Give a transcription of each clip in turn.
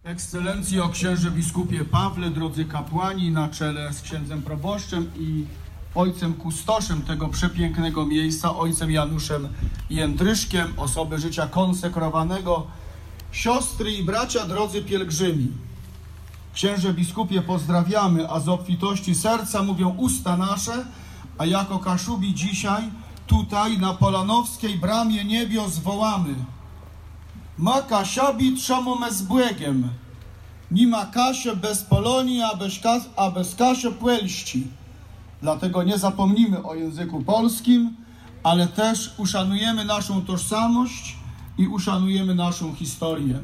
Ekscelencjo księże biskupie Pawle, drodzy kapłani, na czele z księdzem proboszczem i ojcem kustoszem tego przepięknego miejsca, ojcem Januszem Jędryszkiem, osoby życia konsekrowanego, siostry i bracia, drodzy pielgrzymi. Księże biskupie, pozdrawiamy, a z obfitości serca mówią usta nasze, a jako Kaszubi dzisiaj tutaj na Polanowskiej bramie niebios wołamy: ma Kasiobi trzemu me z błegiem, nie ma Kasio bez Polonii, a bez Kasio płelści. Dlatego nie zapomnimy o języku polskim, ale też uszanujemy naszą tożsamość i uszanujemy naszą historię.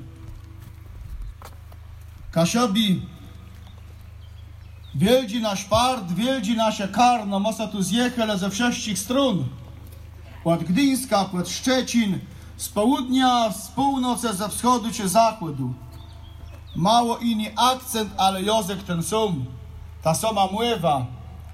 Kasiobi wiedzi nasz part, wiedzi nasze karno, mosa tu zjechele ze wszystkich strun. Od Gdyńska, od Szczecin, z południa, z północy, ze wschodu czy zachodu. Mało inny akcent, ale język ten sam. Ta sama mływa.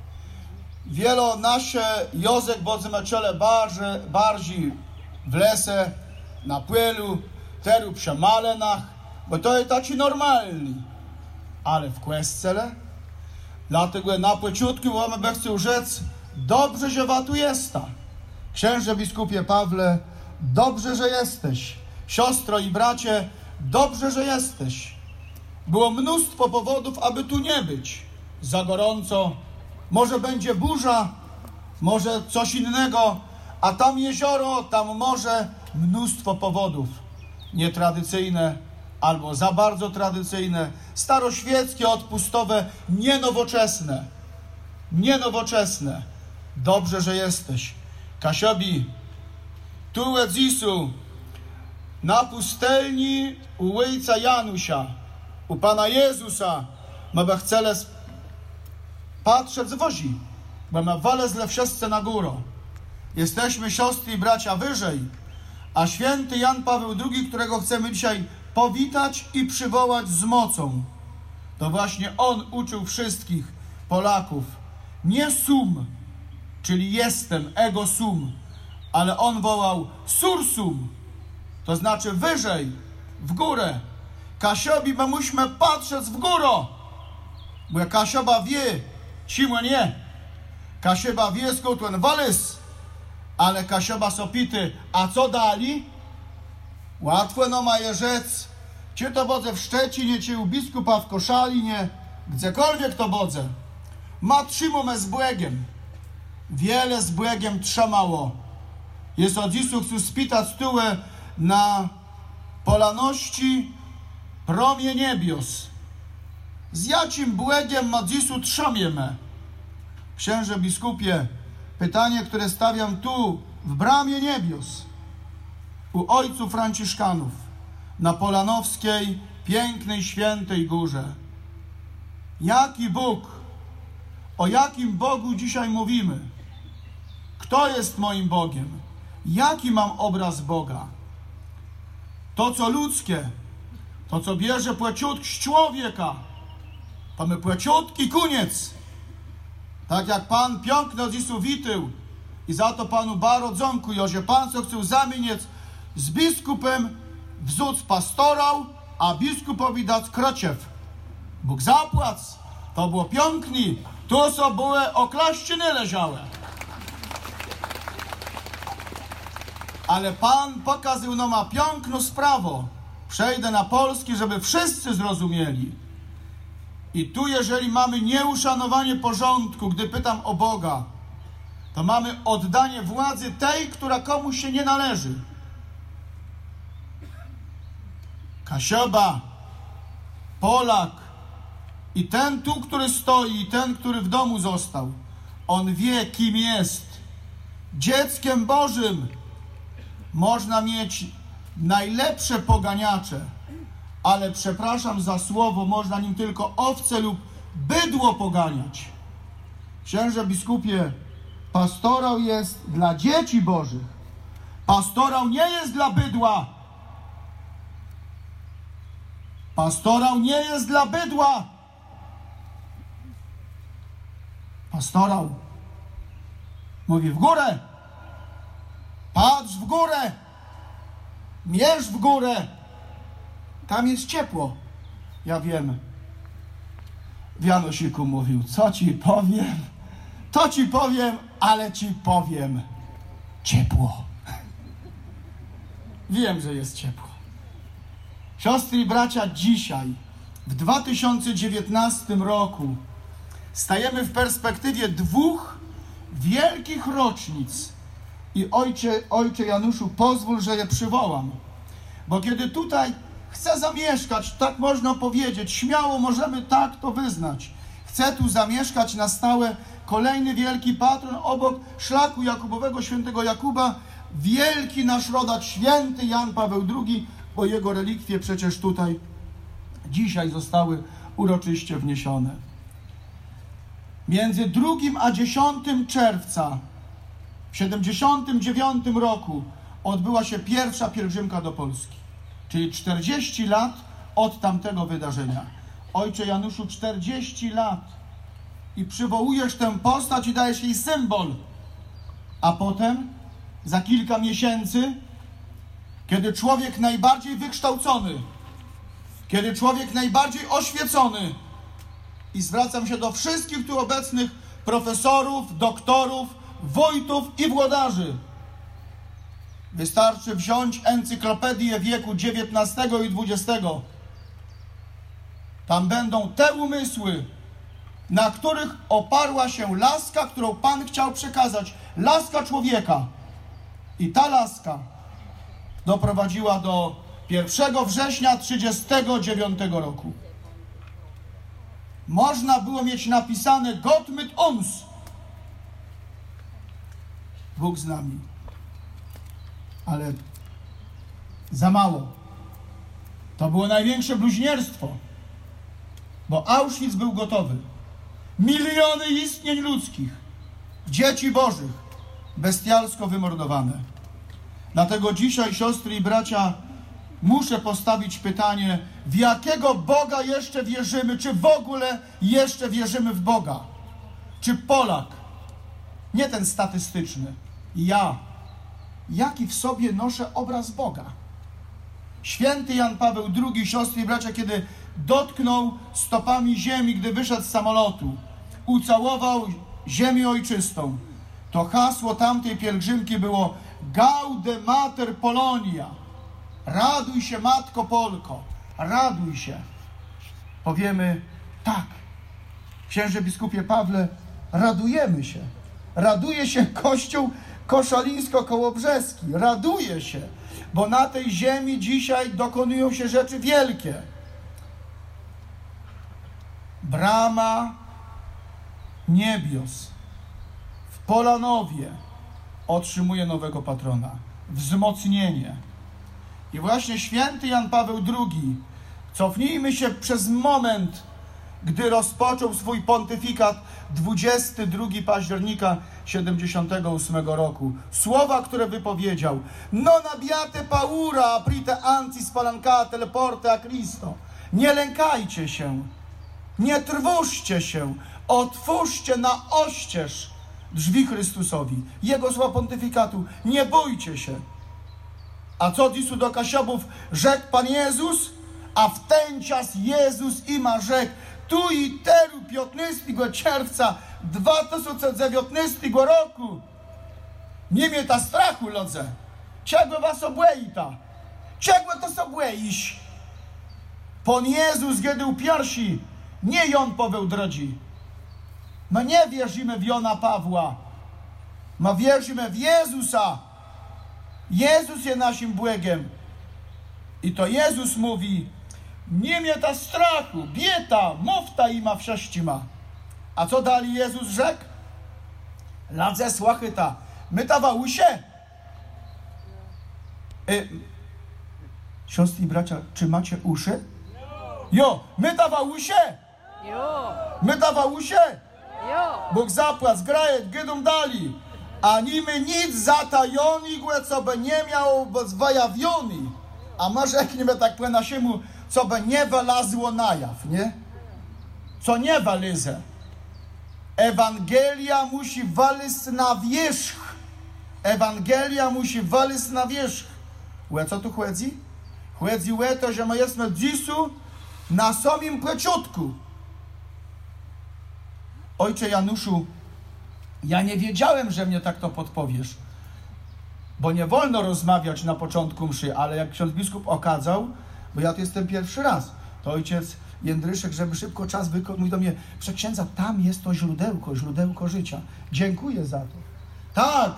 Wielo nasze język bodzimy czele bardziej w lesie, na płylu, teru przy malenach, bo to jest taki normalny. Ale w kwestcele, dlatego na początku mamy chcę rzec, dobrze, że wa tu jest. Księże biskupie Pawle, dobrze, że jesteś. Siostro i bracie, dobrze, że jesteś. Było mnóstwo powodów, aby tu nie być. Za gorąco, może będzie burza, może coś innego, a tam jezioro, tam morze, mnóstwo powodów. Nietradycyjne albo za bardzo tradycyjne, staroświeckie, odpustowe, nienowoczesne. Nienowoczesne. Dobrze, że jesteś. Kasiobi, tu Edzisu, na pustelni u ojca Janusia, u Pana Jezusa, ma chcele patrzeć z wozi, bo ma walezle wszyscy na górę. Jesteśmy siostry i bracia wyżej, a święty Jan Paweł II, którego chcemy dzisiaj powitać i przywołać z mocą, to właśnie on uczył wszystkich Polaków nie sum, czyli jestem, ego sum, ale on wołał sursum, to znaczy wyżej, w górę. Kasiobi, my musimy patrzeć w górę, bo jak Kasioba wie, cimo nie. Kasioba wie, skąd ten walys, ale Kasioba sopity, a co dali? Łatwo no ma je rzec, czy to bodze w Szczecinie, czy u biskupa w Koszalinie, gdziekolwiek to bodze. Ma trzymome z błegiem. Wiele z błegiem trzymało. Jest od dzisu chcę spitać tyłę na Polaności promie niebios. Z jakim błegiem ma dzisu trzymiemy? Księże biskupie, pytanie, które stawiam tu, w bramie niebios, u ojców franciszkanów, na Polanowskiej, pięknej, świętej górze. Jaki Bóg? O jakim Bogu dzisiaj mówimy? Kto jest moim Bogiem? Jaki mam obraz Boga? To, co ludzkie, to, co bierze płeciutki z człowieka, to my płeciutki koniec. Tak jak Pan piękno dzisu witył i za to Panu bardzo dziękuję, że Pan co chciał zamienić z biskupem wzóc pastorał, a biskupowi dać krociew. Bóg zapłac, to było pięknie, tu so były oklaściny leżały. Ale Pan pokazał nam piękną sprawę. Przejdę na polski, żeby wszyscy zrozumieli. I tu, jeżeli mamy nieuszanowanie porządku, gdy pytam o Boga, to mamy oddanie władzy tej, która komuś się nie należy. Kasioba, Polak i ten tu, który stoi, i ten, który w domu został, on wie, kim jest. Dzieckiem Bożym. Można mieć najlepsze poganiacze, ale przepraszam za słowo, można nim tylko owce lub bydło poganiać. Księże biskupie, pastorał jest dla dzieci Bożych. Pastorał nie jest dla bydła. Pastorał nie jest dla bydła. Pastorał mówi w górę. Patrz w górę, mierz w górę, tam jest ciepło. Ja wiem, w Janosiku mówił, co ci powiem, to ci powiem, ale ci powiem ciepło. Wiem, że jest ciepło. Siostry i bracia, dzisiaj, w 2019 roku, stajemy w perspektywie 2 wielkich rocznic. I ojcze Januszu, pozwól, że je przywołam. Bo kiedy tutaj chcę zamieszkać, tak można powiedzieć, śmiało możemy tak to wyznać. Chcę tu zamieszkać na stałe kolejny wielki patron obok szlaku Jakubowego, świętego Jakuba, wielki nasz rodak, święty Jan Paweł II, bo jego relikwie przecież tutaj dzisiaj zostały uroczyście wniesione. Między 2 a 10 czerwca w 79 roku odbyła się pierwsza pielgrzymka do Polski, czyli 40 lat od tamtego wydarzenia. Ojcze Januszu, 40 lat i przywołujesz tę postać i dajesz jej symbol, a potem za kilka miesięcy, kiedy człowiek najbardziej wykształcony, kiedy człowiek najbardziej oświecony, i zwracam się do wszystkich tu obecnych profesorów, doktorów, wójtów i włodarzy. Wystarczy wziąć encyklopedię wieku XIX i XX. Tam będą te umysły, na których oparła się laska, którą Pan chciał przekazać. Laska człowieka. I ta laska doprowadziła do 1 września 1939 roku. Można było mieć napisane Gott mit uns. Bóg z nami. Ale za mało. To było największe bluźnierstwo. Bo Auschwitz był gotowy. Miliony istnień ludzkich, dzieci bożych, bestialsko wymordowane. Dlatego dzisiaj, siostry i bracia, muszę postawić pytanie, w jakiego Boga jeszcze wierzymy? Czy w ogóle jeszcze wierzymy w Boga? Czy Polak, nie ten statystyczny, ja, jaki w sobie noszę obraz Boga? Święty Jan Paweł II, siostry i bracia, kiedy dotknął stopami ziemi, gdy wyszedł z samolotu, ucałował ziemię ojczystą, to hasło tamtej pielgrzymki było Gaude Mater Polonia. Raduj się, Matko Polko, raduj się. Powiemy tak, księże biskupie Pawle, radujemy się. Raduje się Kościół koszalińsko-kołobrzeski, raduje się, bo na tej ziemi dzisiaj dokonują się rzeczy wielkie. Brama niebios w Polanowie otrzymuje nowego patrona, wzmocnienie. I właśnie święty Jan Paweł II, cofnijmy się przez moment, gdy rozpoczął swój pontyfikat 22 października 78 roku. Słowa, które wypowiedział: Non abbiate paura, aprite anzi spalancate le porte a Cristo. Nie lękajcie się, nie trwóżcie się, otwórzcie na oścież drzwi Chrystusowi. Jego słowa pontyfikatu: nie bójcie się. A co disu do Kasiobów rzekł Pan Jezus? A w ten czas Jezus ima rzekł: tu i teru 15 czerwca 2019 roku nie mnie ta strachu lodze. Czego was obłejta? Czego to sobłejś? Pan Jezus kiedy upiersi, nie Jon Paweł drodzi. My nie wierzymy w Jona Pawła. My wierzymy w Jezusa. Jezus jest naszym błędem. I to Jezus mówi: nie mnie ta strachu, bieta, mówta ima wsześcima. A co dalej Jezus rzekł? Ladze słachyta, my dawały się. Siostry i bracia, czy macie uszy? Jo, my dawały się. My dawały się. Bóg zapłać, graje, gydum dali. Ani my nic zatajoni, co by nie miał zwajawiony. A może jak nie tak po naszemu, co by nie wylazło na jaw, nie? Co nie wylize. Ewangelia musi wylić na wierzch. Ewangelia musi wylić na wierzch. Co tu chodzi? Chodzi o to, że my jesteśmy dzisiaj Na samym pleciutku. Ojcze Januszu, ja nie wiedziałem, że mnie tak to podpowiesz, bo nie wolno rozmawiać na początku mszy, ale jak ksiądz biskup okazał, bo ja tu jestem pierwszy raz, to ojciec Jędryszek, żeby szybko czas mówi do mnie, przeksiędza, tam jest to źródełko życia. Dziękuję za to. Tak,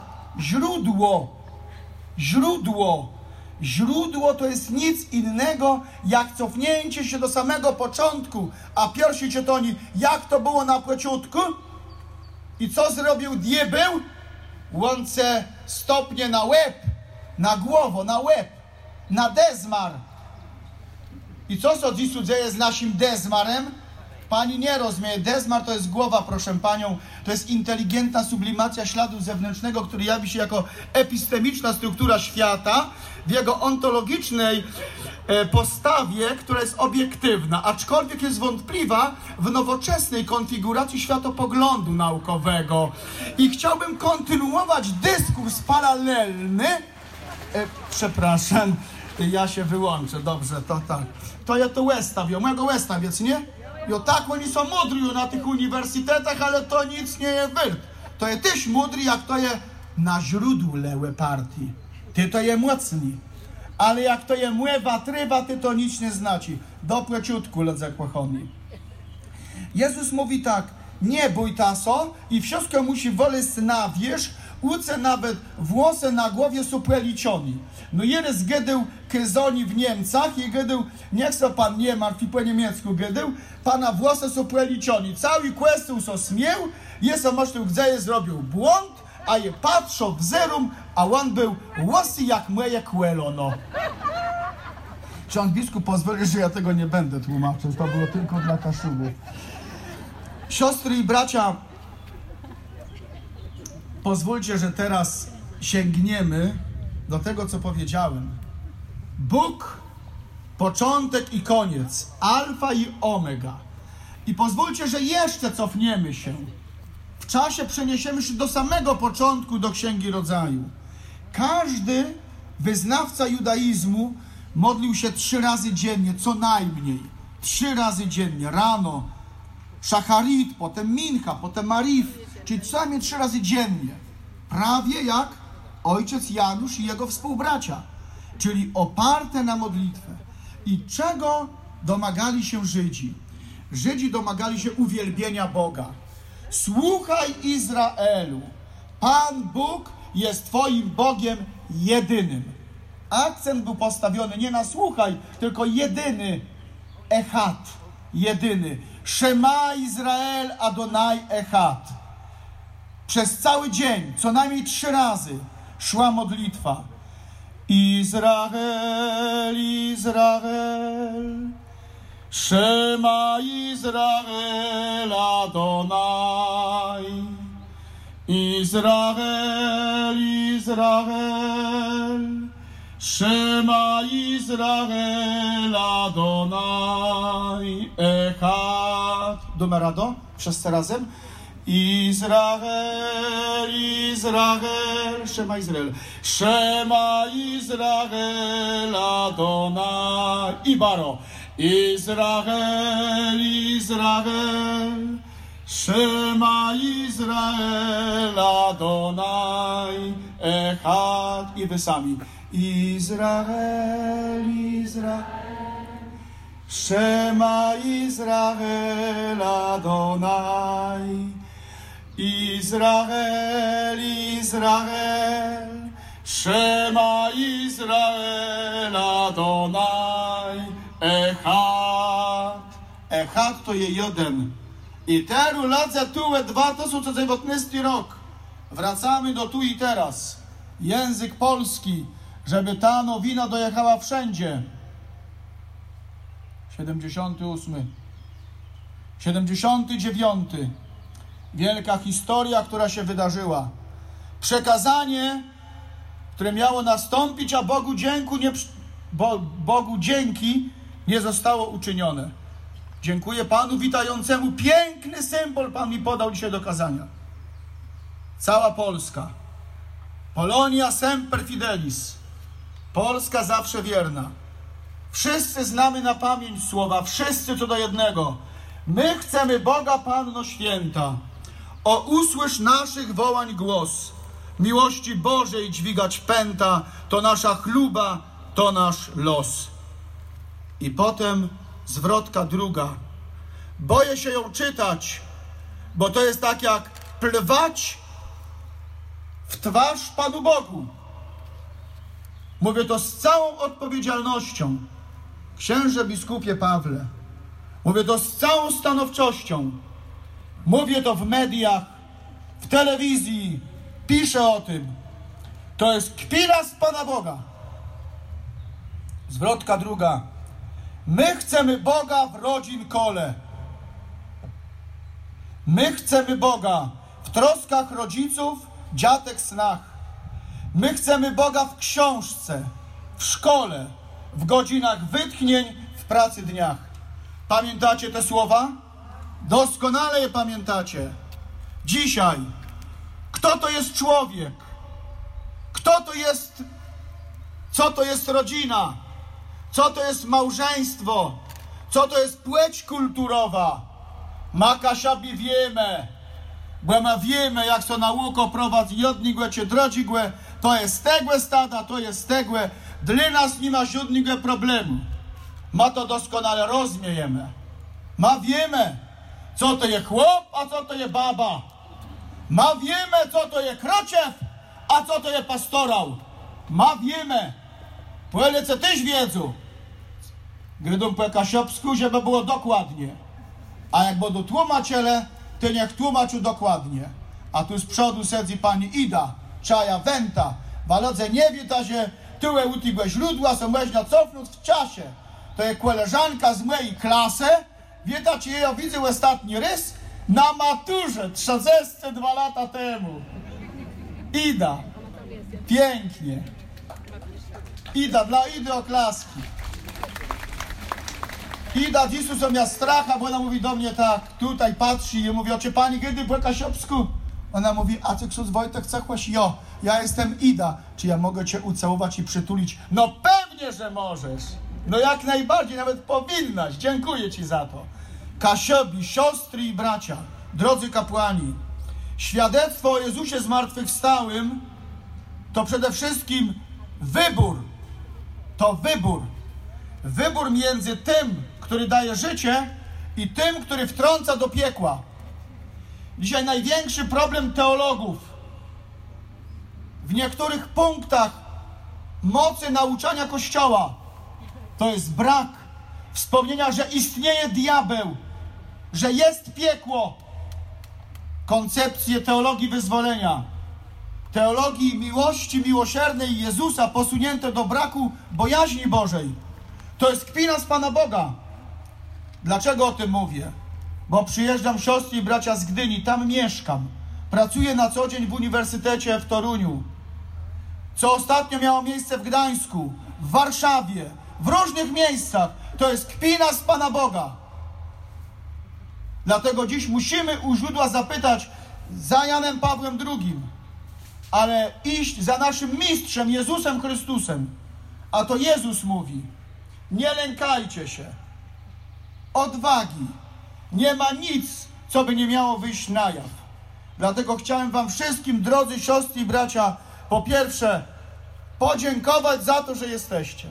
źródło to jest nic innego, jak cofnięcie się do samego początku. A pierwszy czytoni, jak to było na początku? I co zrobił diabeł? Łące stopnie na łeb, na głowę, na łeb, na dezmar. I co się dziś dzieje z naszym dezmarem? Pani nie rozumie. Dezmar to jest głowa, proszę panią. To jest inteligentna sublimacja śladu zewnętrznego, który jawi się jako epistemiczna struktura świata w jego ontologicznej postawie, która jest obiektywna, aczkolwiek jest wątpliwa w nowoczesnej konfiguracji światopoglądu naukowego. I chciałbym kontynuować dyskurs paralelny. Przepraszam, ja się wyłączę. Dobrze, to tak. To ja to łestawię, mojego łestawiec, nie? Jo tak oni są mądrzy na tych uniwersytetach, ale to nic nie jest wart. To jest też mądry, jak to jest na źródle partii. Ty to je mocni. Ale jak to je mływa, trywa, ty to nic nie znaczy. Do pleciutku, ledze kłachoni. Jezus mówi tak, nie bój taso i wszystko musi woleć na wierzch, uce nawet włosy na głowie są preliczoni. No jeden gedył kyzoni w Niemcach i gedył, niech se pan nie martwi po niemiecku gedył, pana włosy są preliczoni. Cały kwestią są śmiał, jest myślał, gdzie je zrobił błąd, a je patrzał w zerum, a on był łosy jak moje kłelo, no. Ksiądz biskup pozwoli, że ja tego nie będę tłumaczył, to było tylko dla Kaszubów. Siostry i bracia, pozwólcie, że teraz sięgniemy do tego, co powiedziałem. Bóg, początek i koniec, alfa i omega. I pozwólcie, że jeszcze cofniemy się. W czasie przeniesiemy się do samego początku, do Księgi Rodzaju. Każdy wyznawca judaizmu modlił się 3 razy dziennie, co najmniej. 3 razy dziennie, rano, szacharit, potem mincha, potem marif, czyli co najmniej 3 razy dziennie. Prawie jak ojciec Janusz i jego współbracia, czyli oparte na modlitwę. I czego domagali się Żydzi? Żydzi domagali się uwielbienia Boga. Słuchaj, Izraelu, Pan Bóg jest twoim Bogiem jedynym. Akcent był postawiony nie na słuchaj, tylko jedyny, echad, jedyny. Shema Izrael Adonai echad. Przez cały dzień, co najmniej 3 razy szła modlitwa. Izrael, Izrael, Shema Izrael Adonai. Izrael, Izrael, Shema Izrael Adonai Echad. Domerado? Wszyscy razem? Izrael, Izrael, Shema Izrael, Shema Izrael Adonai. I baro. Izrael, Izrael, Shema Izrael Adonai Echad. I wy sami. Izrael, Izrael, Shema Izrael Adonai. Izrael, Izrael, Shema Izrael Adonai Echad. Echad to je jeden. I teraz lat za tułe 2019 rok. Wracamy do tu i teraz. Język polski, żeby ta nowina dojechała wszędzie. 78. 79. Wielka historia, która się wydarzyła. Przekazanie, które miało nastąpić, a Bogu dzięki nie zostało uczynione. Dziękuję Panu witającemu. Piękny symbol Pan mi podał dzisiaj do kazania. Cała Polska. Polonia semper fidelis. Polska zawsze wierna. Wszyscy znamy na pamięć słowa, wszyscy co do jednego. My chcemy Boga, Panno Święta, o usłysz naszych wołań głos. Miłości Bożej dźwigać pęta, to nasza chluba, to nasz los. I potem zwrotka druga. Boję się ją czytać, bo to jest tak jak plwać w twarz Panu Bogu. Mówię to z całą odpowiedzialnością. Księże biskupie Pawle, mówię to z całą stanowczością. Mówię to w mediach, w telewizji, piszę o tym. To jest kpina z Pana Boga. Zwrotka druga. My chcemy Boga w rodzin kole. My chcemy Boga w troskach rodziców, dziatek, snach. My chcemy Boga w książce, w szkole, w godzinach wytchnień, w pracy dniach. Pamiętacie te słowa? Doskonale je pamiętacie. Dzisiaj, kto to jest człowiek? Kto to jest, co to jest rodzina? Co to jest małżeństwo? Co to jest płeć kulturowa? Maka siabi wiemy, bo ma wiemy, jak so nauko prowadzi jodnigłe czy drodzigłe, to jest tegłe stada, to jest tegłe. Dla nas nie ma żadnego problemu. Ma to doskonale rozumiemy. Ma wiemy, co to jest chłop, a co to jest baba. Ma wiemy, co to jest krociew, a co to jest pastorał. Ma wiemy. Płelece też wiedzą. Gdyby po kasiopsku, żeby było dokładnie. A jak będą tłumaczyle, to niech tłumaczą dokładnie. A tu z przodu sedzi pani Ida, czaja wenta. Walodze nie wie, ta się tyłe utygłe źródła są można cofnąć w czasie. To jest koleżanka z mojej klasy. Wiecie, ja widzę ostatni rys na maturze 32 lata temu. Ida. Pięknie. Ida, dla Idy oklaski. Ida dziś są miała stracha, bo ona mówi do mnie tak, tutaj patrzy i mówi, oczy pani kiedy po kasiopsku? Ona mówi, a ty ksiądz Wojtek chcesz? Jo, ja jestem Ida. Czy ja mogę cię ucałować i przytulić? No pewnie, że możesz. No jak najbardziej, nawet powinnaś. Dziękuję ci za to. Kasiobi, siostry i bracia, drodzy kapłani, świadectwo o Jezusie zmartwychwstałym to przede wszystkim wybór. To wybór. Wybór między tym, który daje życie i tym, który wtrąca do piekła. Dzisiaj największy problem teologów w niektórych punktach mocy nauczania Kościoła to jest brak wspomnienia, że istnieje diabeł, że jest piekło. Koncepcje teologii wyzwolenia, teologii miłości miłosiernej Jezusa posunięte do braku bojaźni Bożej. To jest kpina z Pana Boga. Dlaczego o tym mówię? Bo przyjeżdżam, siostry i bracia, z Gdyni, tam mieszkam. Pracuję na co dzień w uniwersytecie w Toruniu. Co ostatnio miało miejsce w Gdańsku, w Warszawie, w różnych miejscach. To jest kpina z Pana Boga. Dlatego dziś musimy u źródła zapytać za Janem Pawłem II, ale iść za naszym mistrzem Jezusem Chrystusem. A to Jezus mówi, nie lękajcie się. Odwagi. Nie ma nic, co by nie miało wyjść na jaw. Dlatego chciałem wam wszystkim, drodzy siostry i bracia, po pierwsze podziękować za to, że jesteście.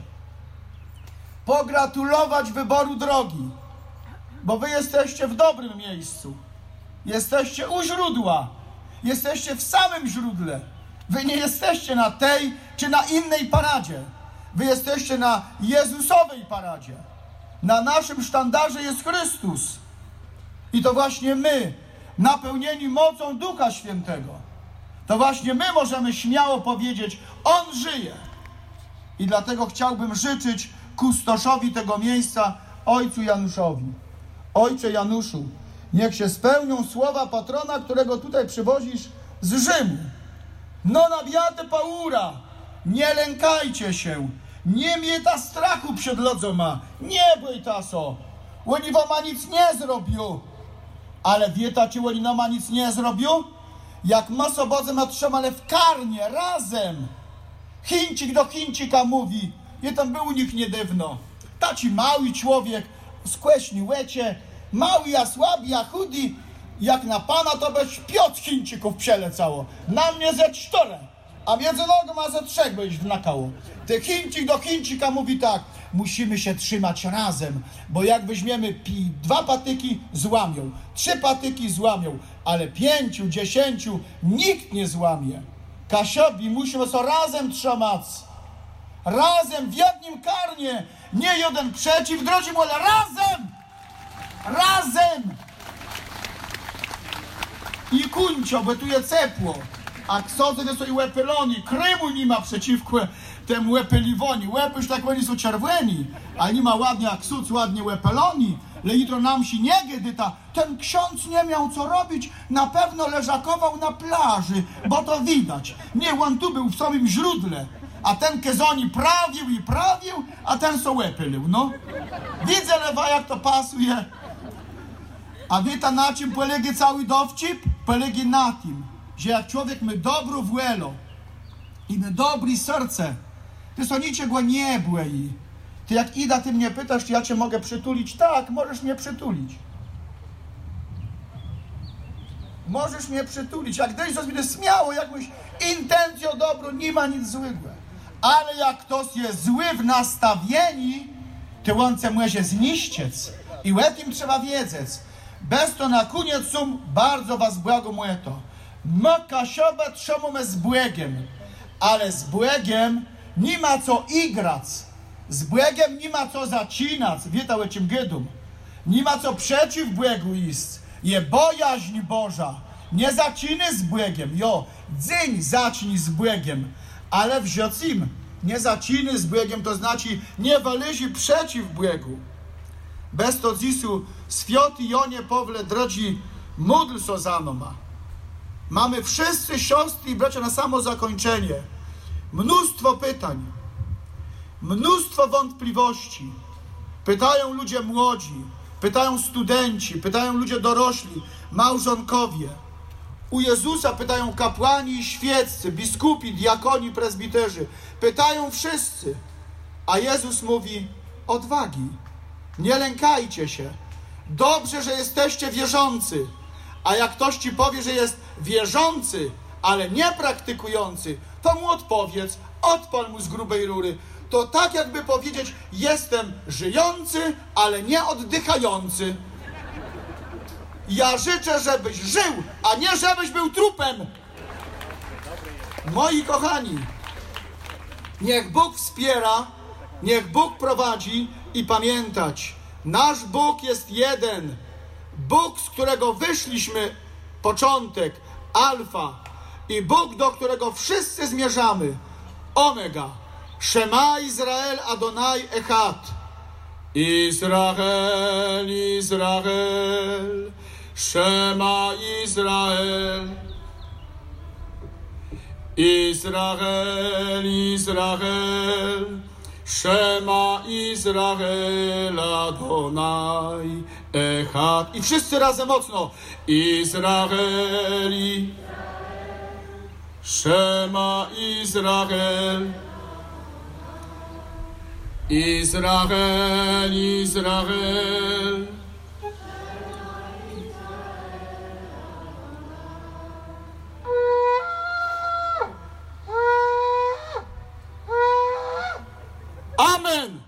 Pogratulować wyboru drogi, bo wy jesteście w dobrym miejscu. Jesteście u źródła. Jesteście w samym źródle. Wy nie jesteście na tej czy na innej paradzie. Wy jesteście na Jezusowej paradzie. Na naszym sztandarze jest Chrystus. I to właśnie my, napełnieni mocą Ducha Świętego, to właśnie my możemy śmiało powiedzieć, On żyje. I dlatego chciałbym życzyć kustoszowi tego miejsca, ojcu Januszowi. Ojcze Januszu, niech się spełnią słowa patrona, którego tutaj przywozisz z Rzymu. No na biate paura, nie lękajcie się, nie mieta strachu przed lodzą ma, nie bój taso, oni wam nic nie zrobią. Ale wieta, czy oni nam nic nie zrobią? Jak ma sobodze ma trzymane w karnie, razem. Chińczyk do Chińczyka mówi, je tam był u nich niedawno. Taci mały człowiek, skłeśni łecie, mały, a słaby, a chudy, jak na pana to byś Piotr Chińczyków przelecało. Na mnie ze 4, a między nogą a ze 3 byś wnakało. Ty Chińczyk do Chińczyka mówi tak: musimy się trzymać razem, bo jak weźmiemy 2 patyki, złamią, 3 patyki złamią, ale 5, 10 nikt nie złamie. Kasiobi, musimy się razem trzymać. Razem, w jednym karnie, nie jeden przeciw, drodzy moi, ale razem! Razem! I kuncio, bo tu jest ciepło. A ksodzę to są i łepeloni. Krymu nie ma przeciwko temu łepeliwoni. Łepy już tak oni są czerwoni. A nie ma ładnie jak suc, ładnie łepeloni. Le jutro nam się nie gedyta. Ten ksiądz nie miał co robić. Na pewno leżakował na plaży, bo to widać. Nie, on tu był w samym źródle. A ten kezoni prawił i prawił, a ten so łepelił, no. Widzę, lewa, jak to pasuje. A wiecie, na czym polega cały dowcip? Polega na tym, że jak człowiek ma dobrą wolę i ma dobre serce, ty so niczego nie boi. Ty jak Ida, ty mnie pytasz, czy ja cię mogę przytulić? Tak, możesz mnie przytulić. Możesz mnie przytulić. Jak gdzieś zrobię śmiało, jakąś intencją dobrą, nie ma nic złego. Ale jak ktoś jest zły w nastawieni, to on chce może zniszczyć. I o tym trzeba wiedzieć. Bez to na koniec bardzo was błagumuję to. My Kasioba trzymamy z błędem, ale z błędem nie ma co igrać. Z błędem nie ma co zaczynać. Wiecie o czym gadam? Nie ma co przeciw błędu iść. Je bojaźń Boża. Nie zaczynaj z błędem. Jo, dzień zacznij z błędem. Ale w życiu nie zaczynaj z błędem, to znaczy nie wależy przeciw błędu. Bez to dzisu święty Jonie Pawle drodzy, módl so za noma. Mamy wszyscy siostry i bracia na samo zakończenie. Mnóstwo pytań, mnóstwo wątpliwości. Pytają ludzie młodzi, pytają studenci, pytają ludzie dorośli, małżonkowie. U Jezusa pytają kapłani, świeccy, biskupi, diakoni, prezbiterzy. Pytają wszyscy. A Jezus mówi: odwagi, nie lękajcie się. Dobrze, że jesteście wierzący. A jak ktoś ci powie, że jest wierzący, ale nie praktykujący, to mu odpowiedz, odpal mu z grubej rury. To tak jakby powiedzieć: jestem żyjący, ale nie oddychający. Ja życzę, żebyś żył, a nie żebyś był trupem. Moi kochani, niech Bóg wspiera, niech Bóg prowadzi i pamiętać, nasz Bóg jest jeden. Bóg, z którego wyszliśmy, początek, alfa, i Bóg, do którego wszyscy zmierzamy, omega. Shema Izrael Adonai Echad. Izrael, Izrael, Shema Izrael. Izrael, Izrael, Shema Izrael Adonai Echad. I wszyscy razem mocno. Izraeli, Shema Izrael. Izrael, Izrael. Amen.